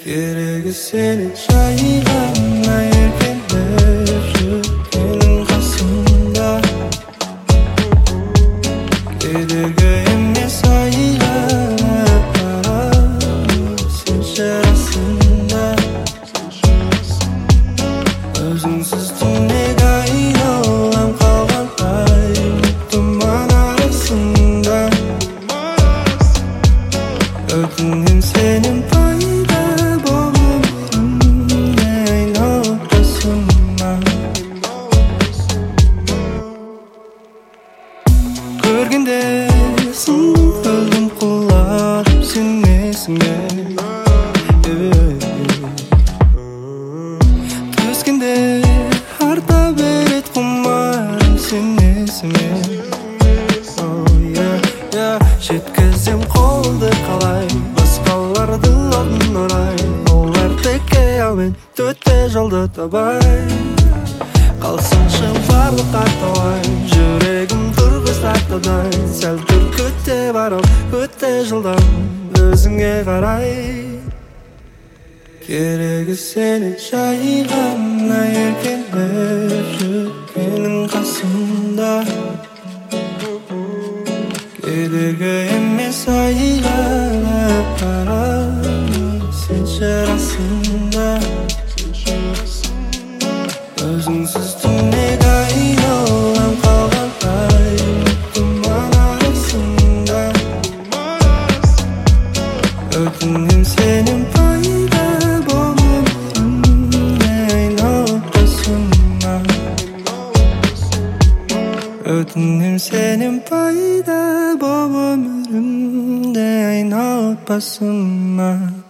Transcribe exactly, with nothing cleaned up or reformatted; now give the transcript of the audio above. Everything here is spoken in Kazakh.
Keregi seni çayğanla erkelep жүргенің қасымда. Кедергі емес айғана қара сен шарасында. Өзіңсіз түнек айналам қалғандай тұман арасында. Өтінем сенен пайда болып өмірімде айналып басыма. Көргенде сындым өлдім құлап сен есіңе. Түскенде арта берет құмарым сен есіме. Жеткізем қолды қалай басқаларды алдын орай. Олар теке ал мен төте жолды табай. Қалсыншы барлық арталай жүрегім тұрғыз тартадай. Сәл түркіте барып өте жылдам өзіңе қарай. Керегі сені жайғана еркелеп жүргенің қасымда. Кедергі емес айғана қара сен шарасында. Өзіңсіз түнек айналам қалғандай тұман арасында. Өтінем сенен пайда болып өмірімде айналып басыма. Өтінем сенен пайда болып өмірімде айналып басыма.